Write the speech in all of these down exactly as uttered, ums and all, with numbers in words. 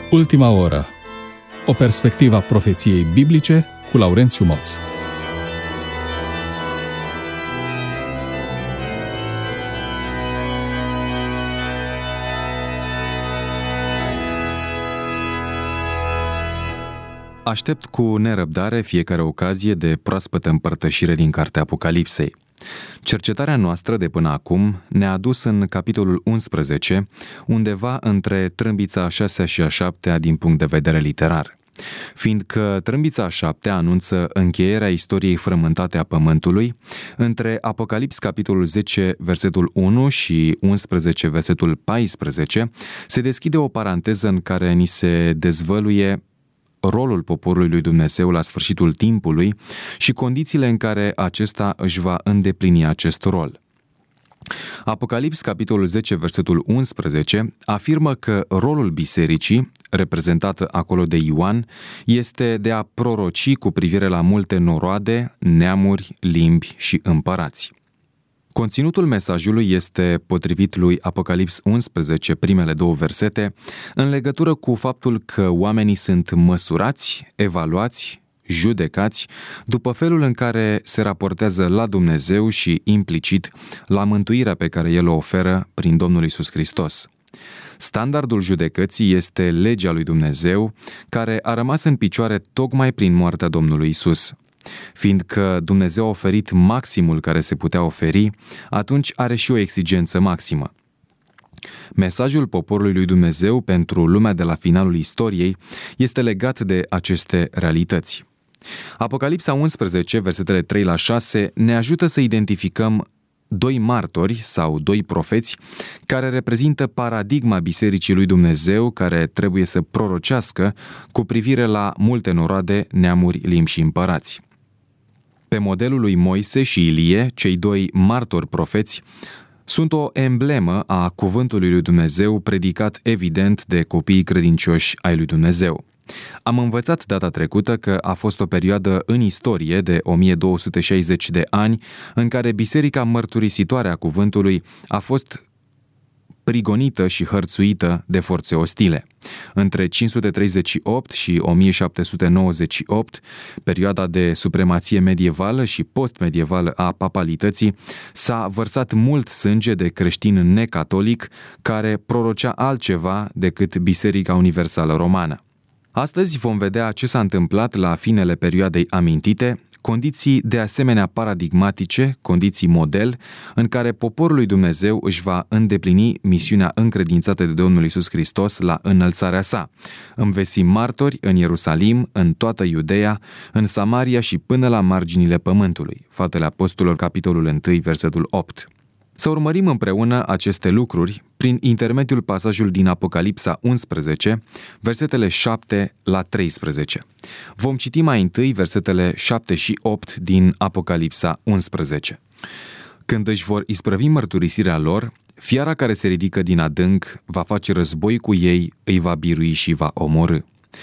Ultima oră. O perspectivă a profeției biblice cu Laurențiu Moț. Aștept cu nerăbdare fiecare ocazie de proaspătă împărtășire din Cartea Apocalipsei. Cercetarea noastră de până acum ne-a adus în capitolul unsprezece, undeva între trâmbița a șasea și a șaptea din punct de vedere literar. Fiindcă trâmbița a șaptea anunță încheierea istoriei frământate a Pământului, între Apocalips capitolul zece, versetul unu și unsprezece, versetul paisprezece, se deschide o paranteză în care ni se dezvăluie rolul poporului lui Dumnezeu la sfârșitul timpului și condițiile în care acesta își va îndeplini acest rol. Apocalips, capitolul zece, versetul unsprezece, afirmă că rolul bisericii, reprezentată acolo de Ioan, este de a proroci cu privire la multe noroade, neamuri, limbi și împărați. Conținutul mesajului este, potrivit lui Apocalips unsprezece, primele două versete, în legătură cu faptul că oamenii sunt măsurați, evaluați, judecați, după felul în care se raportează la Dumnezeu și, implicit, la mântuirea pe care El o oferă prin Domnul Iisus Hristos. Standardul judecății este legea lui Dumnezeu, care a rămas în picioare tocmai prin moartea Domnului Iisus. Fiindcă Dumnezeu a oferit maximul care se putea oferi, atunci are și o exigență maximă. Mesajul poporului lui Dumnezeu pentru lumea de la finalul istoriei este legat de aceste realități. Apocalipsa unsprezece, versetele trei la șase, ne ajută să identificăm doi martori sau doi profeți care reprezintă paradigma Bisericii lui Dumnezeu care trebuie să prorocească cu privire la multe noroade, neamuri, limbi și împărați. Pe modelul lui Moise și Ilie, cei doi martori profeți sunt o emblemă a cuvântului lui Dumnezeu predicat evident de copiii credincioși ai lui Dumnezeu. Am învățat data trecută că a fost o perioadă în istorie de o mie două sute șaizeci de ani în care biserica mărturisitoare a cuvântului a fost prigonită și hărțuită de forțe ostile. Între cinci sute treizeci și opt și o mie șapte sute nouăzeci și opt, perioada de supremație medievală și post-medievală a papalității, s-a vărsat mult sânge de creștin necatolic care prorocea altceva decât Biserica Universală Romană. Astăzi vom vedea ce s-a întâmplat la finele perioadei amintite, condiții de asemenea paradigmatice, condiții model, în care poporul lui Dumnezeu își va îndeplini misiunea încredințată de Domnul Iisus Hristos la înălțarea sa. Îmi veți fi martori în Ierusalim, în toată Iudeea, în Samaria și până la marginile pământului. Faptele Apostolilor, capitolul unu, versetul opt. Să urmărim împreună aceste lucruri prin intermediul pasajului din Apocalipsa unsprezece, versetele șapte la treisprezece. Vom citi mai întâi versetele șapte și opt din Apocalipsa unsprezece. Când își vor isprăvi mărturisirea lor, fiara care se ridică din adânc va face război cu ei, îi va birui și va omorî.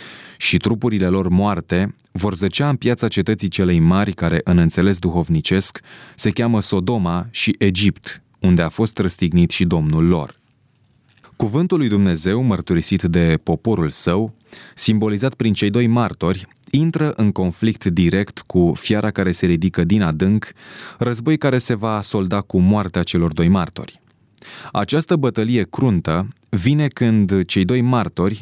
Și trupurile lor moarte vor zăcea în piața cetății celei mari care, în înțeles duhovnicesc, se cheamă Sodoma și Egipt, unde a fost răstignit și Domnul lor. Cuvântul lui Dumnezeu, mărturisit de poporul său, simbolizat prin cei doi martori, intră în conflict direct cu fiara care se ridică din adânc, război care se va solda cu moartea celor doi martori. Această bătălie cruntă vine când cei doi martori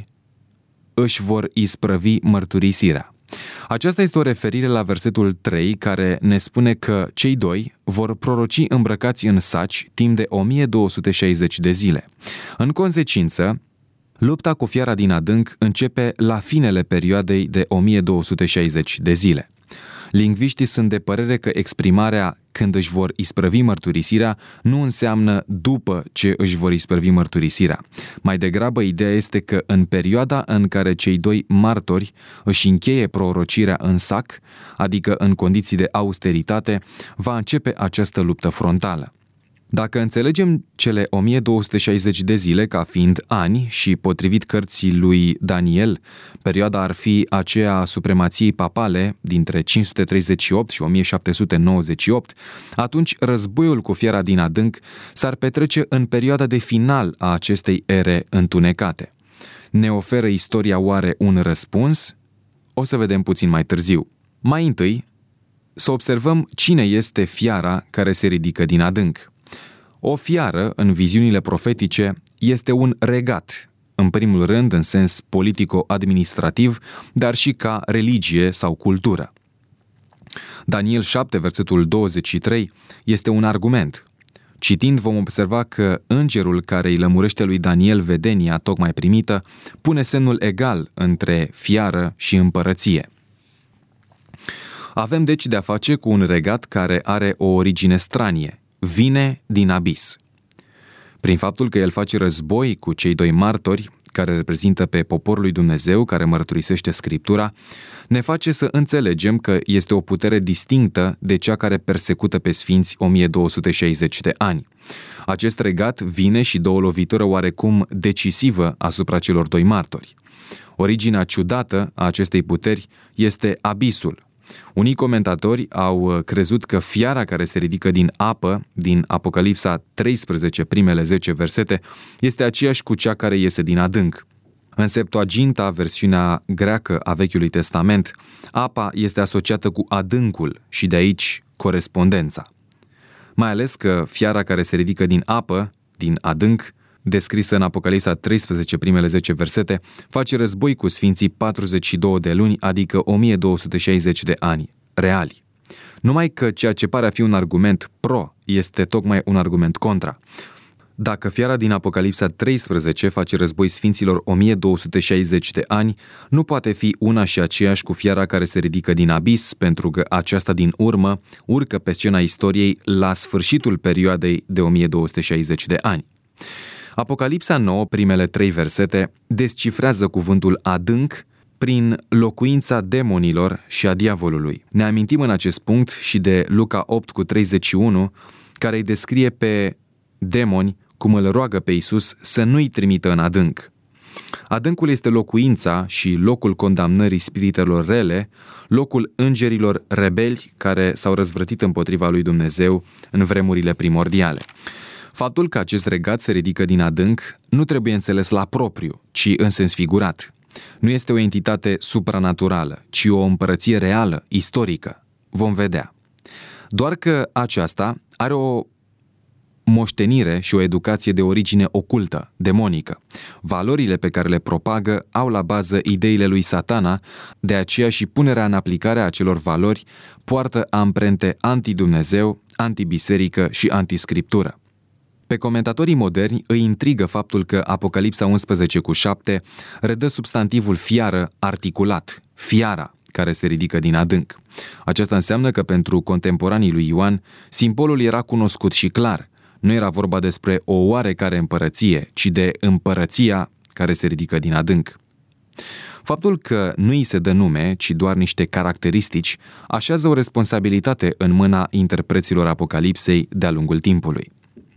își vor isprăvi mărturisirea. Aceasta este o referire la versetul trei, care ne spune că cei doi vor proroci îmbrăcați în saci timp de o mie două sute șaizeci de zile. În consecință, lupta cu fiara din adânc începe la finele perioadei de o mie două sute șaizeci de zile. Lingviștii sunt de părere că exprimarea când își vor isprăvi mărturisirea nu înseamnă după ce își vor isprăvi mărturisirea. Mai degrabă, ideea este că în perioada în care cei doi martori își încheie prorocirea în sac, adică în condiții de austeritate, va începe această luptă frontală. Dacă înțelegem cele o mie două sute șaizeci de zile ca fiind ani și, potrivit cărții lui Daniel, perioada ar fi aceea a supremației papale dintre cinci sute treizeci și opt și o mie șapte sute nouăzeci și opt, atunci războiul cu fiara din adânc s-ar petrece în perioada de final a acestei ere întunecate. Ne oferă istoria oare un răspuns? O să vedem puțin mai târziu. Mai întâi, să observăm cine este fiara care se ridică din adânc. O fiară, în viziunile profetice, este un regat, în primul rând în sens politico-administrativ, dar și ca religie sau cultură. Daniel șapte, versetul douăzeci și trei, este un argument. Citind vom observa că îngerul care îi lămurește lui Daniel vedenia tocmai primită pune semnul egal între fiară și împărăție. Avem deci de-a face cu un regat care are o origine stranie, vine din abis. Prin faptul că el face război cu cei doi martori, care reprezintă pe poporul lui Dumnezeu, care mărturisește Scriptura, ne face să înțelegem că este o putere distinctă de cea care persecută pe sfinți o mie două sute șaizeci de ani. Acest regat vine și dă o lovitură oarecum decisivă asupra celor doi martori. Originea ciudată a acestei puteri este abisul. Unii comentatori au crezut că fiara care se ridică din apă, din Apocalipsa treisprezece, primele zece versete, este aceeași cu cea care iese din adânc. În Septuaginta, versiunea greacă a Vechiului Testament, apa este asociată cu adâncul și de aici corespondența. Mai ales că fiara care se ridică din apă, din adânc, descrisă în Apocalipsa treisprezece, primele zece versete, face război cu sfinții patruzeci și două de luni, adică o mie două sute șaizeci de ani, reali. Numai că ceea ce pare a fi un argument pro este tocmai un argument contra. Dacă fiara din Apocalipsa treisprezece face război sfinților o mie două sute șaizeci de ani, nu poate fi una și aceeași cu fiara care se ridică din abis, pentru că aceasta din urmă urcă pe scena istoriei la sfârșitul perioadei de o mie două sute șaizeci de ani. Apocalipsa nouă, primele trei versete, descifrează cuvântul adânc prin locuința demonilor și a diavolului. Ne amintim în acest punct și de Luca opt cu treizeci și unu, care îi descrie pe demoni cum îl roagă pe Iisus să nu-i trimită în adânc. Adâncul este locuința și locul condamnării spiritelor rele, locul îngerilor rebeli care s-au răzvrătit împotriva lui Dumnezeu în vremurile primordiale. Faptul că acest regat se ridică din adânc nu trebuie înțeles la propriu, ci în sens figurat. Nu este o entitate supranaturală, ci o împărăție reală, istorică. Vom vedea. Doar că aceasta are o moștenire și o educație de origine ocultă, demonică. Valorile pe care le propagă au la bază ideile lui Satana, de aceea și punerea în aplicare a acelor valori poartă amprente anti-Dumnezeu, anti-biserică și anti-scriptură. Pe comentatorii moderni îi intrigă faptul că Apocalipsa unsprezece cu șapte redă substantivul fiară articulat, fiara, care se ridică din adânc. Aceasta înseamnă că pentru contemporanii lui Ioan, simbolul era cunoscut și clar. Nu era vorba despre o oarecare împărăție, ci de împărăția care se ridică din adânc. Faptul că nu îi se dă nume, ci doar niște caracteristici, așează o responsabilitate în mâna interpreților Apocalipsei de-a lungul timpului.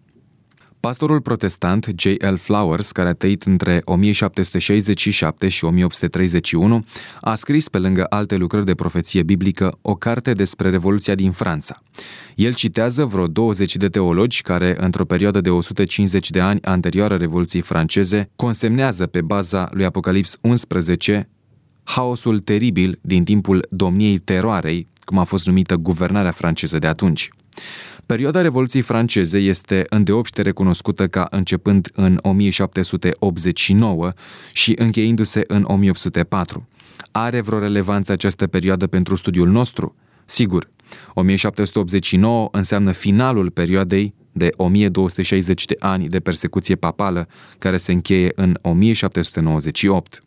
Pastorul protestant J L Flowers, care a trăit între o mie șapte sute șaizeci și șapte și o mie opt sute treizeci și unu, a scris pe lângă alte lucrări de profeție biblică o carte despre Revoluția din Franța. El citează vreo douăzeci de teologi care, într-o perioadă de o sută cincizeci de ani anterioară Revoluției franceze, consemnează pe baza lui Apocalips unsprezece haosul teribil din timpul domniei teroarei, cum a fost numită guvernarea franceză de atunci. Perioada Revoluției franceze este îndeopște recunoscută ca începând în o mie șapte sute optzeci și nouă și încheiindu-se în o mie opt sute patru. Are vreo relevanță această perioadă pentru studiul nostru? Sigur, o mie șapte sute optzeci și nouă înseamnă finalul perioadei de o mie două sute șaizeci de ani de persecuție papală, care se încheie în o mie șapte sute nouăzeci și opt.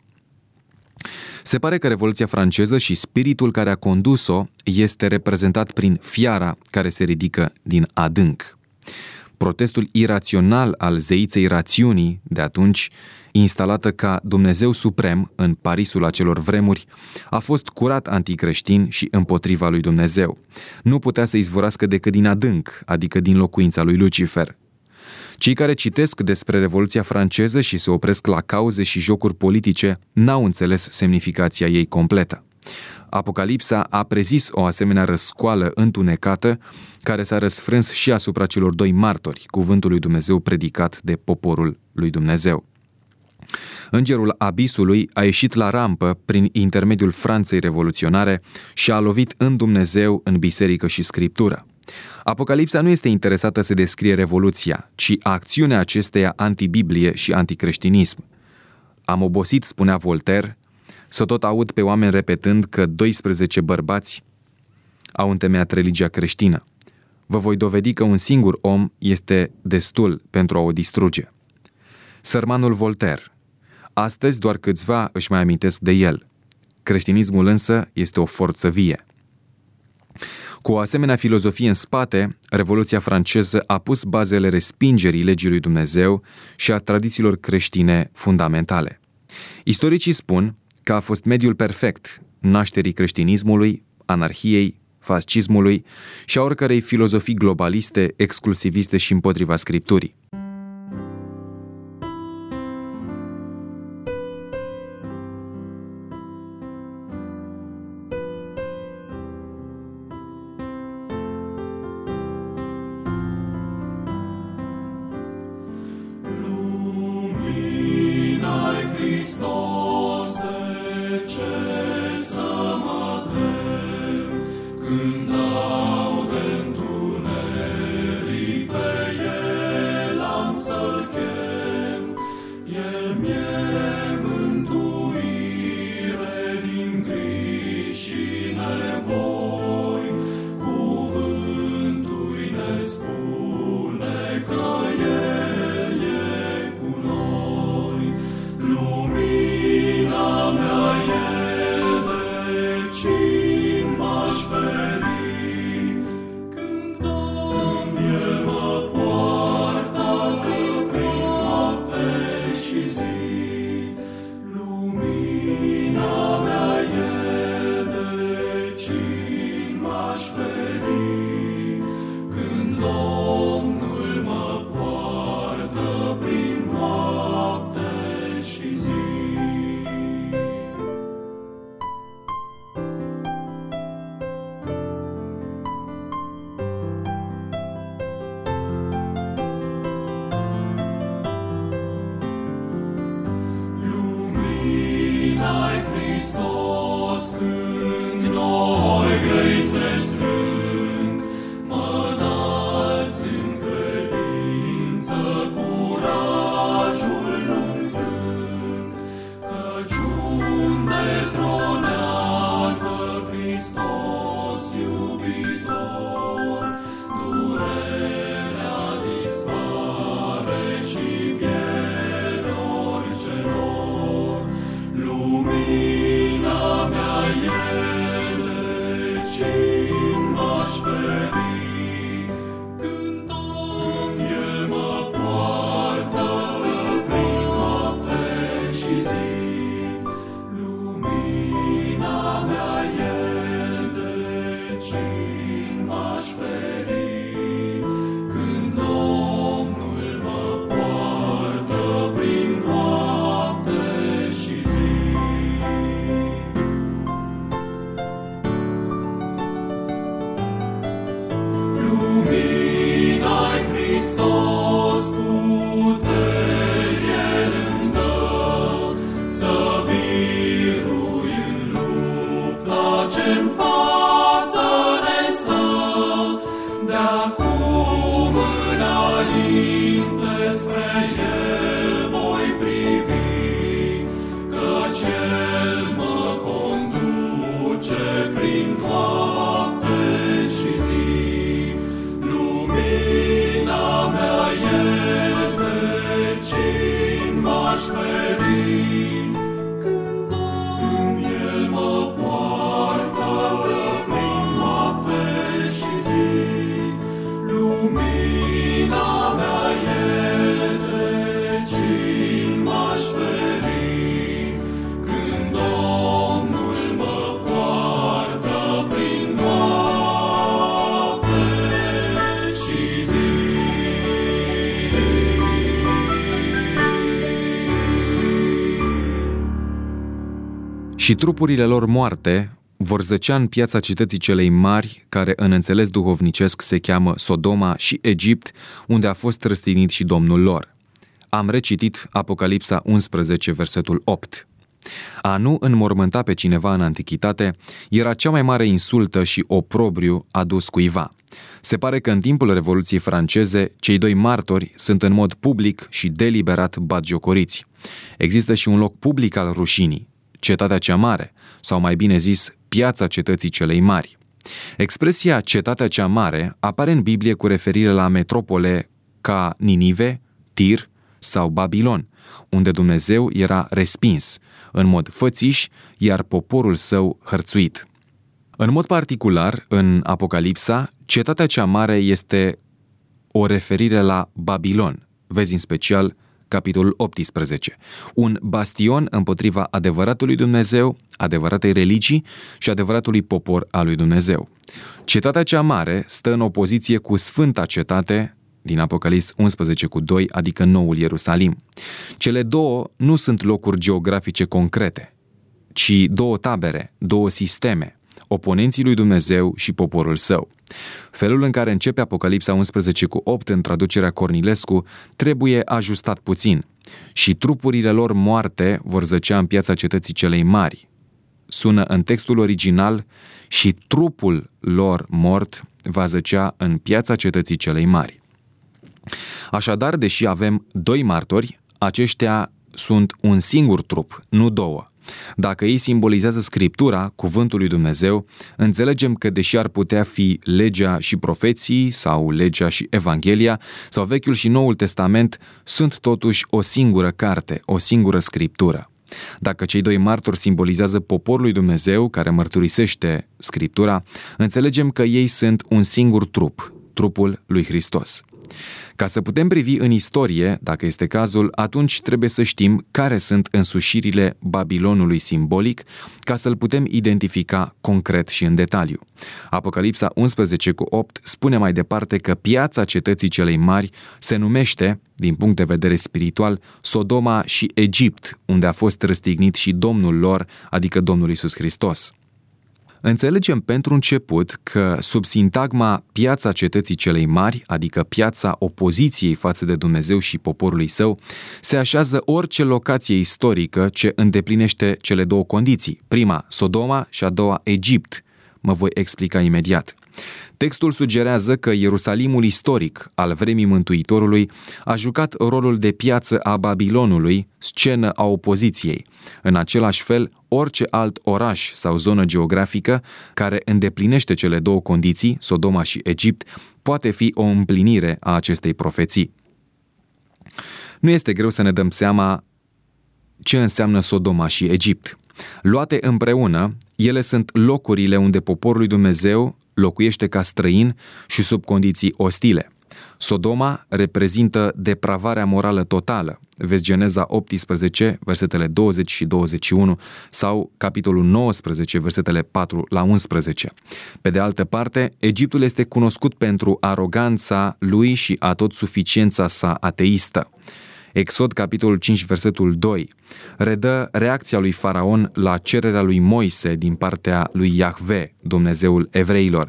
Se pare că Revoluția franceză și spiritul care a condus-o este reprezentat prin fiara care se ridică din adânc. Protestul irațional al zeiței rațiunii de atunci, instalată ca Dumnezeu suprem în Parisul acelor vremuri, a fost curat anticreștin și împotriva lui Dumnezeu. Nu putea să izvorască decât din adânc, adică din locuința lui Lucifer. Cei care citesc despre Revoluția franceză și se opresc la cauze și jocuri politice n-au înțeles semnificația ei completă. Apocalipsa a prezis o asemenea răscoală întunecată care s-a răsfrâns și asupra celor doi martori, cuvântul lui Dumnezeu predicat de poporul lui Dumnezeu. Îngerul abisului a ieșit la rampă prin intermediul Franței revoluționare și a lovit în Dumnezeu, în biserică și scriptură. Apocalipsa nu este interesată să descrie revoluția, ci acțiunea acesteia antibiblie și anticreștinism. Am obosit, spunea Voltaire, să tot aud pe oameni repetând că doisprezece bărbați au întemeiat religia creștină. Vă voi dovedi că un singur om este destul pentru a o distruge. Sărmanul Voltaire. Astăzi doar câțiva își mai amintesc de el. Creștinismul însă este o forță vie. Cu o asemenea filozofie în spate, Revoluția franceză a pus bazele respingerii legii lui Dumnezeu și a tradițiilor creștine fundamentale. Istoricii spun că a fost mediul perfect nașterii creștinismului, anarhiei, fascismului și a oricărei filozofii globaliste, exclusiviste și împotriva Scripturii. Și trupurile lor moarte vor zăcea în piața cetății celei mari, care în înțeles duhovnicesc se cheamă Sodoma și Egipt, unde a fost răstignit și Domnul lor. Am recitit Apocalipsa unsprezece, versetul opt. A nu înmormânta pe cineva în antichitate era cea mai mare insultă și oprobriu adus cuiva. Se pare că în timpul Revoluției franceze, cei doi martori sunt în mod public și deliberat batjocoriți. Există și un loc public al rușinii, Cetatea cea Mare, sau mai bine zis, Piața Cetății Celei Mari. Expresia Cetatea cea Mare apare în Biblie cu referire la metropole ca Ninive, Tir sau Babilon, unde Dumnezeu era respins, în mod fățiș, iar poporul său hărțuit. În mod particular, în Apocalipsa, Cetatea cea Mare este o referire la Babilon. Vezi în special capitolul optsprezece, un bastion împotriva adevăratului Dumnezeu, adevăratei religii și adevăratului popor al lui Dumnezeu. Cetatea cea Mare stă în opoziție cu Sfânta Cetate din Apocalips unsprezece cu doi, adică Noul Ierusalim. Cele două nu sunt locuri geografice concrete, ci două tabere, două sisteme, oponenții lui Dumnezeu și poporul său. Felul în care începe Apocalipsa unsprezece cu opt în traducerea Cornilescu trebuie ajustat puțin. Și trupurile lor moarte vor zăcea în piața cetății celei mari. Sună în textul original: și trupul lor mort va zăcea în piața cetății celei mari. Așadar, deși avem doi martori, aceștia sunt un singur trup, nu două. Dacă ei simbolizează Scriptura, cuvântul lui Dumnezeu, înțelegem că deși ar putea fi legea și profeții sau legea și Evanghelia sau Vechiul și Noul Testament, sunt totuși o singură carte, o singură Scriptură. Dacă cei doi martori simbolizează poporul lui Dumnezeu care mărturisește Scriptura, înțelegem că ei sunt un singur trup, trupul lui Hristos. Ca să putem privi în istorie, dacă este cazul, atunci trebuie să știm care sunt însușirile Babilonului simbolic, ca să-l putem identifica concret și în detaliu. Apocalipsa unsprezece cu opt spune mai departe că piața cetății celei mari se numește, din punct de vedere spiritual, Sodoma și Egipt, unde a fost răstignit și Domnul lor, adică Domnul Iisus Hristos. Înțelegem pentru început că sub sintagma piața cetății celei mari, adică piața opoziției față de Dumnezeu și poporului său, se așează orice locație istorică ce îndeplinește cele două condiții. Prima, Sodoma, și a doua, Egipt. Mă voi explica imediat. Textul sugerează că Ierusalimul istoric al vremii Mântuitorului a jucat rolul de piață a Babilonului, scenă a opoziției. În același fel, orice alt oraș sau zonă geografică care îndeplinește cele două condiții, Sodoma și Egipt, poate fi o împlinire a acestei profeții. Nu este greu să ne dăm seama ce înseamnă Sodoma și Egipt. Luate împreună, ele sunt locurile unde poporul lui Dumnezeu locuiește ca străin și sub condiții ostile. Sodoma reprezintă depravarea morală totală. Vezi Geneza optsprezece, versetele douăzeci și douăzeci și unu sau capitolul nouăsprezece, versetele patru la unsprezece. Pe de altă parte, Egiptul este cunoscut pentru aroganța lui și atotsuficiența sa ateistă. Exod, capitolul cinci, versetul doi, redă reacția lui Faraon la cererea lui Moise din partea lui Iahve, Dumnezeul evreilor.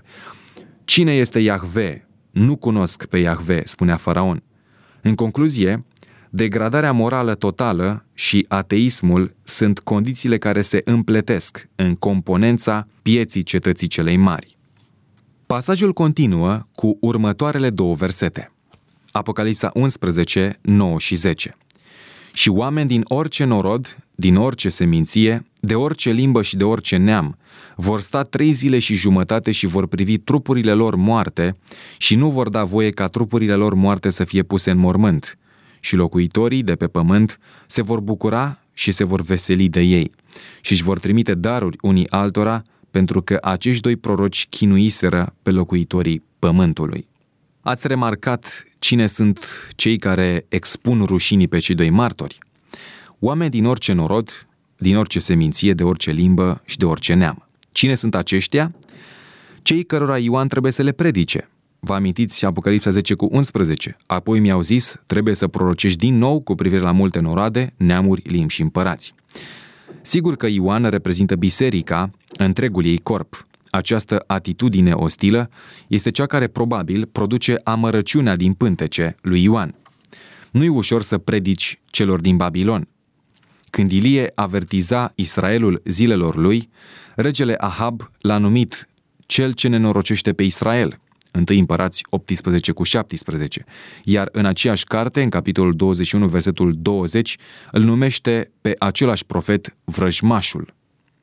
Cine este Iahve? Nu cunosc pe Iahve, spunea Faraon. În concluzie, degradarea morală totală și ateismul sunt condițiile care se împletesc în componența pieții cetății celei mari. Pasajul continuă cu următoarele două versete. Apocalipsa unsprezece, nouă și zece. Și oameni din orice norod, din orice seminție, de orice limbă și de orice neam, vor sta trei zile și jumătate și vor privi trupurile lor moarte și nu vor da voie ca trupurile lor moarte să fie puse în mormânt. Și locuitorii de pe pământ se vor bucura și se vor veseli de ei și își vor trimite daruri unii altora, pentru că acești doi proroci chinuiseră pe locuitorii pământului. Ați remarcat cine sunt cei care expun rușinii pe cei doi martori? Oameni din orice norod, din orice seminție, de orice limbă și de orice neam. Cine sunt aceștia? Cei cărora Ioan trebuie să le predice. Vă amintiți Apocalipsa zece cu unsprezece. Apoi mi-au zis, trebuie să prorocești din nou cu privire la multe noroade, neamuri, limbi și împărați. Sigur că Ioan reprezintă biserica, întregul ei corp. Această atitudine ostilă este cea care probabil produce amărăciunea din pântece lui Ioan. Nu-i ușor să predici celor din Babilon. Când Ilie avertiza Israelul zilelor lui, regele Ahab l-a numit cel ce nenorocește pe Israel, întâi Împărați optsprezece cu șaptesprezece, iar în aceeași carte, în capitolul douăzeci și unu, versetul douăzeci, îl numește pe același profet vrăjmașul.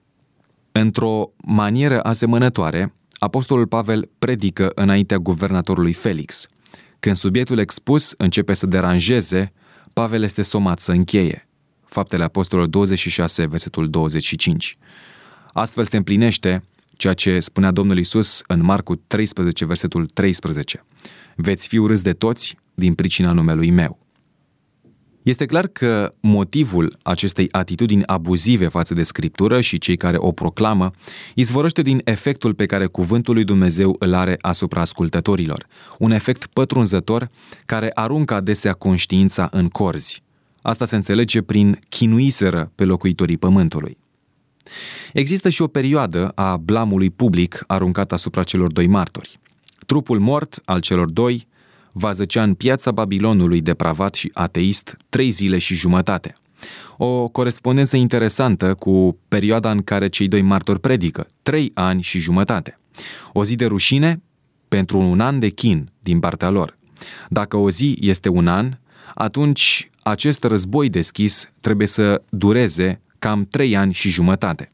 Într-o manieră asemănătoare, apostolul Pavel predică înaintea guvernatorului Felix. Când subiectul expus începe să deranjeze, Pavel este somat să încheie. Faptele Apostolilor douăzeci și șase, versetul douăzeci și cinci. Astfel se împlinește ceea ce spunea Domnul Iisus în Marcu treisprezece, versetul treisprezece. Veți fi urâți de toți din pricina numelui meu. Este clar că motivul acestei atitudini abuzive față de Scriptură și cei care o proclamă izvorăște din efectul pe care cuvântul lui Dumnezeu îl are asupra ascultătorilor, un efect pătrunzător care aruncă adesea conștiința în corzi. Asta se înțelege prin chinuiseră pe locuitorii pământului. Există și o perioadă a blamului public aruncat asupra celor doi martori. Trupul mort al celor doi va zăcea în piața Babilonului depravat și ateist trei zile și jumătate. O corespondență interesantă cu perioada în care cei doi martori predică, trei ani și jumătate. O zi de rușine pentru un an de chin din partea lor. Dacă o zi este un an, atunci acest război deschis trebuie să dureze cam trei ani și jumătate.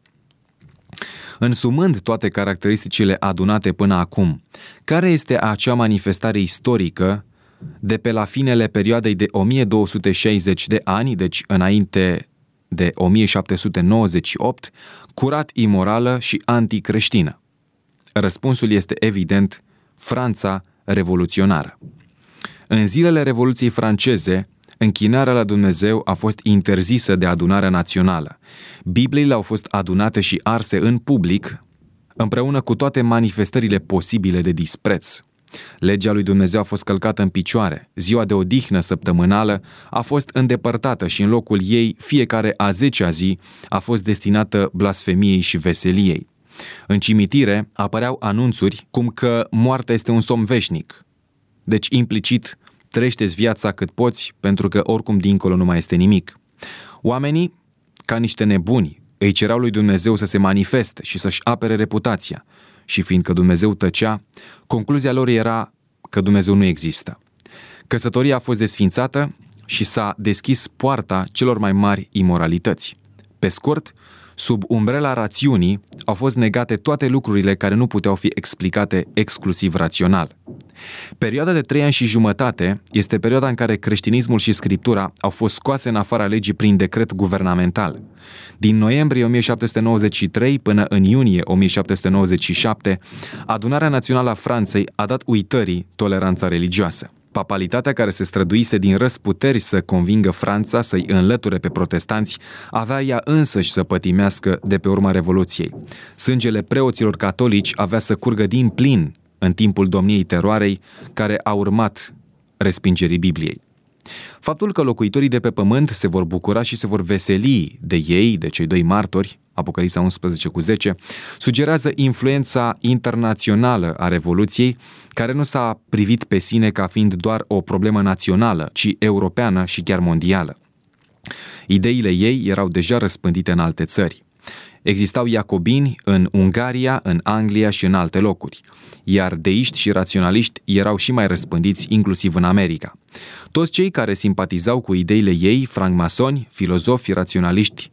Însumând toate caracteristicile adunate până acum, care este acea manifestare istorică de pe la finele perioadei de o mie două sute șaizeci de ani, deci înainte de o mie șapte sute nouăzeci și opt, curat imorală și anticreștină? Răspunsul este evident: Franța revoluționară. În zilele Revoluției franceze, închinarea la Dumnezeu a fost interzisă de adunarea națională. Bibliile au fost adunate și arse în public, împreună cu toate manifestările posibile de dispreț. Legea lui Dumnezeu a fost călcată în picioare. Ziua de odihnă săptămânală a fost îndepărtată și în locul ei fiecare a zecea zi a fost destinată blasfemiei și veseliei. În cimitire apăreau anunțuri cum că moartea este un somn veșnic. Deci implicit, trăiește-ți viața cât poți, pentru că oricum dincolo nu mai este nimic. Oamenii, ca niște nebuni, îi cereau lui Dumnezeu să se manifeste și să-și apere reputația. Și fiindcă Dumnezeu tăcea, concluzia lor era că Dumnezeu nu există. Căsătoria a fost desfințată și s-a deschis poarta celor mai mari imoralități. Pe scurt, sub umbrela rațiunii au fost negate toate lucrurile care nu puteau fi explicate exclusiv rațional. Perioada de trei ani și jumătate este perioada în care creștinismul și Scriptura au fost scoase în afara legii prin decret guvernamental. Din noiembrie o mie șapte sute nouăzeci și trei până în iunie o mie șapte sute nouăzeci și șapte, Adunarea Națională a Franței a dat uitării toleranța religioasă. Papalitatea, care se străduise din răsputeri să convingă Franța să-i înlăture pe protestanți, avea ea însăși să pătimească de pe urma Revoluției. Sângele preoților catolici avea să curgă din plin în timpul domniei teroarei care a urmat respingerii Bibliei. Faptul că locuitorii de pe pământ se vor bucura și se vor veseli de ei, de cei doi martori, Apocalipsa unsprezece cu zece, sugerează influența internațională a Revoluției, care nu s-a privit pe sine ca fiind doar o problemă națională, ci europeană și chiar mondială. Ideile ei erau deja răspândite în alte țări. Existau iacobini în Ungaria, în Anglia și în alte locuri, iar deiști și raționaliști erau și mai răspândiți inclusiv în America. Toți cei care simpatizau cu ideile ei, francmasoni, filozofi, raționaliști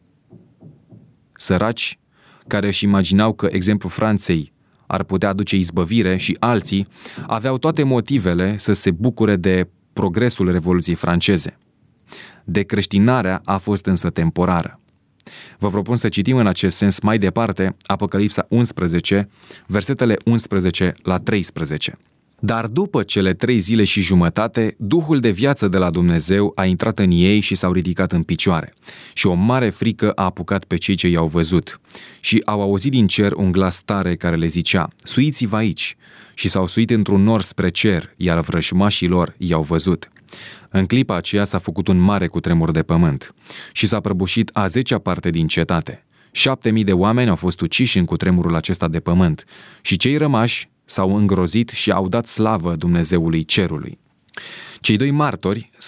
săraci, care își imaginau că exemplul Franței ar putea aduce izbăvire, și alții, aveau toate motivele să se bucure de progresul Revoluției franceze. Decreștinarea a fost însă temporară. Vă propun să citim în acest sens mai departe Apocalipsa unsprezece, versetele unsprezece la treisprezece. Dar după cele trei zile și jumătate, Duhul de viață de la Dumnezeu a intrat în ei și s-au ridicat în picioare. Și o mare frică a apucat pe cei ce i-au văzut. Și au auzit din cer un glas tare care le zicea: suiți-vă aici! Și s-au suit într-un nor spre cer, iar vrăjmașii lor i-au văzut. În clipa aceea s-a făcut un mare cutremur de pământ și s-a prăbușit a zecea parte din cetate. Șapte mii de oameni au fost uciși în cutremurul acesta de pământ și cei rămași s-au îngrozit și au dat slavă Dumnezeului cerului. Cei doi martori sunt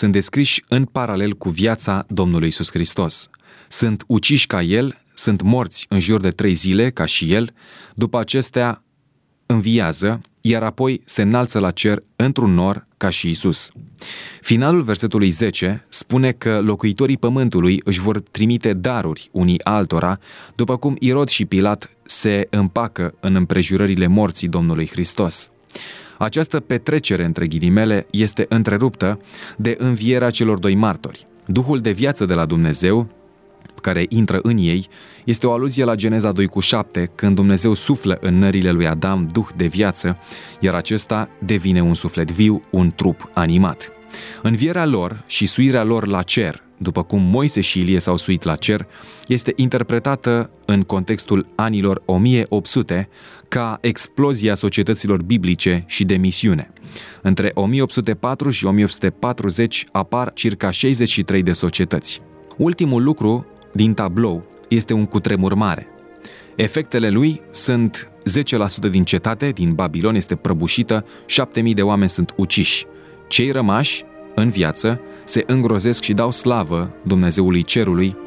sunt descriși în paralel cu viața Domnului Iisus Hristos. Sunt uciși ca El, sunt morți în jur de trei zile ca și El, după acestea înviază, iar apoi se înalță la cer într-un nor ca și Iisus. Finalul versetului zece spune că locuitorii pământului își vor trimite daruri unii altora, după cum Irod și Pilat se împacă în împrejurările morții Domnului Hristos. Această petrecere, între ghilimele, este întreruptă de învierea celor doi martori. Duhul de viață de la Dumnezeu, care intră în ei, este o aluzie la Geneza doi cu șapte, când Dumnezeu suflă în nările lui Adam duh de viață, iar acesta devine un suflet viu, un trup animat. Învierea lor și suirea lor la cer, după cum Moise și Ilie s-au suit la cer, este interpretată în contextul anilor o mie opt sute ca explozia societăților biblice și de misiune. Între o mie opt sute patru și o mie opt sute patruzeci apar circa șaizeci și trei de societăți. Ultimul lucru din tablou este un cutremur mare. Efectele lui sunt zece la sută din cetate, din Babilon, este prăbușită, șapte mii de oameni sunt uciși. Cei rămași în viață se îngrozesc și dau slavă Dumnezeului Cerului,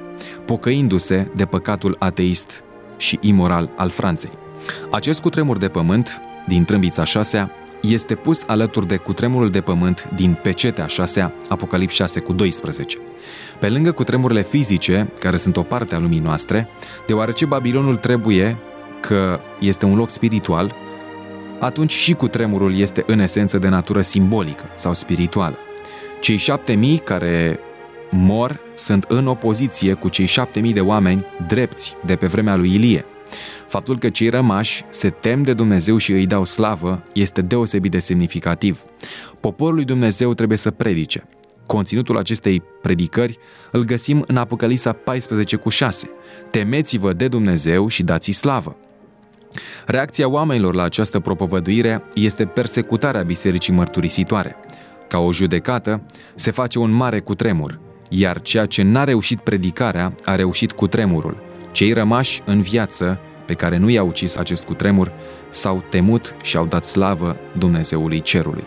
pocăindu-se de păcatul ateist și imoral al Franței. Acest cutremur de pământ din trâmbița a șasea este pus alături de cutremurul de pământ din Pecetea a șasea, Apocalips șase cu doisprezece. Pe lângă cutremurile fizice, care sunt o parte a lumii noastre, deoarece Babilonul trebuie că este un loc spiritual, atunci și cutremurul este în esență de natură simbolică sau spirituală. Cei șapte mii care mor sunt în opoziție cu cei șapte mii de oameni drepți de pe vremea lui Ilie. Faptul că cei rămași se tem de Dumnezeu și îi dau slavă este deosebit de semnificativ. Poporul lui Dumnezeu trebuie să predice. Conținutul acestei predicări îl găsim în Apocalipsa paisprezece cu șase. Temeți-vă de Dumnezeu și dați-i slavă. Reacția oamenilor la această propovăduire este persecutarea bisericii mărturisitoare. Ca o judecată, se face un mare cutremur, iar ceea ce n-a reușit predicarea a reușit cutremurul. Cei rămași în viață, pe care nu i-a ucis acest cutremur, s-au temut și au dat slavă Dumnezeului Cerului.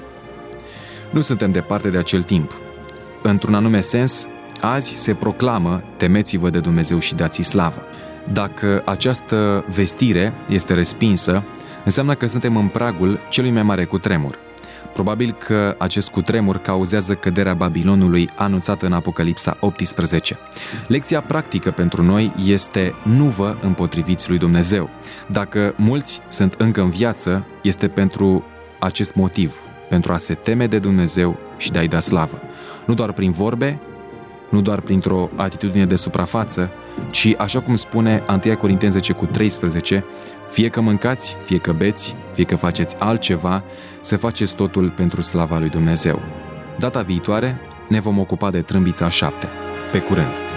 Nu suntem departe de acel timp. Într-un anume sens, azi se proclamă temeți-vă de Dumnezeu și dați-i slavă. Dacă această vestire este respinsă, înseamnă că suntem în pragul celui mai mare cutremur. Probabil că acest cutremur cauzează căderea Babilonului anunțată în Apocalipsa optsprezece. Lecția practică pentru noi este nu vă împotriviți lui Dumnezeu. Dacă mulți sunt încă în viață, este pentru acest motiv, pentru a se teme de Dumnezeu și de a-i da slavă. Nu doar prin vorbe, nu doar printr-o atitudine de suprafață, ci, așa cum spune unu Corinteni zece cu treisprezece, fie că mâncați, fie că beți, fie că faceți altceva, să faceți totul pentru slava lui Dumnezeu. Data viitoare ne vom ocupa de trâmbița a șaptea. Pe curând!